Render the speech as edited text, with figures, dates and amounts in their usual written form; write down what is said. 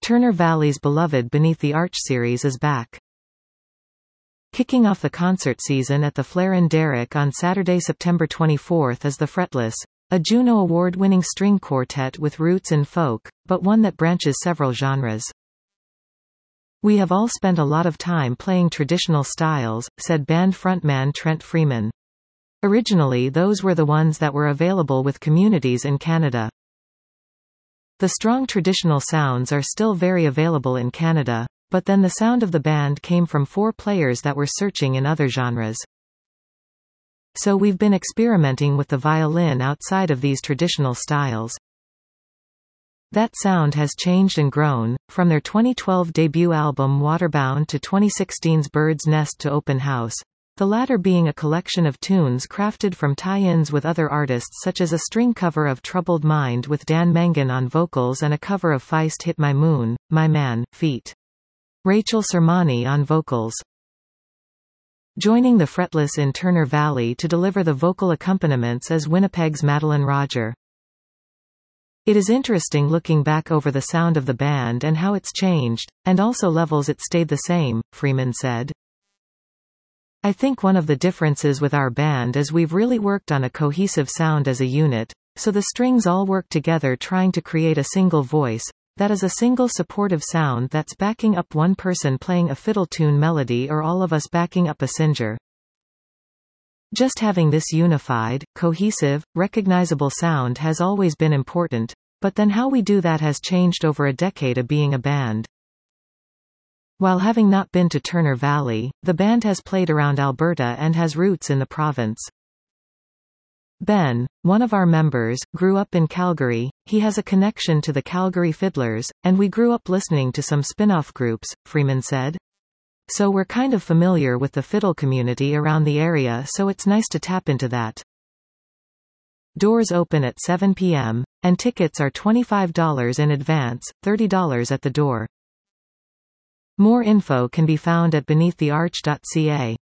Turner Valley's beloved Beneath the Arch series is back. Kicking off the concert season at the Flare-in-Derrick on Saturday, September 24 is the Fretless, a Juno Award-winning string quartet with roots in folk, but one that branches several genres. "We have all spent a lot of time playing traditional styles," said band frontman Trent Freeman. "Originally those were the ones that were available with communities in Canada. The strong traditional sounds are still very available in Canada, but then the sound of the band came from 4 players that were searching in other genres. So we've been experimenting with the violin outside of these traditional styles. That sound has changed and grown, from their 2012 debut album Waterbound to 2016's Bird's Nest to Open House, the latter being a collection of tunes crafted from tie-ins with other artists such as a string cover of Troubled Mind with Dan Mangan on vocals and a cover of Feist Hit My Moon, My Man, feat. Rachel Sermani on vocals. Joining the Fretless in Turner Valley to deliver the vocal accompaniments is Winnipeg's Madeline Roger. It is interesting looking back over the sound of the band and how it's changed, and also levels it stayed the same, Freeman said. I think one of the differences with our band is we've really worked on a cohesive sound as a unit, so the strings all work together trying to create a single voice, that is a single supportive sound that's backing up one person playing a fiddle tune melody or all of us backing up a singer. Just having this unified, cohesive, recognizable sound has always been important, but then how we do that has changed over a decade of being a band. While having not been to Turner Valley, the band has played around Alberta and has roots in the province. Ben, one of our members, grew up in Calgary, he has a connection to the Calgary Fiddlers, and we grew up listening to some spin-off groups, Freeman said. So we're kind of familiar with the fiddle community around the area, so it's nice to tap into that. Doors open at 7 p.m., and tickets are $25 in advance, $30 at the door. More info can be found at beneaththearch.ca.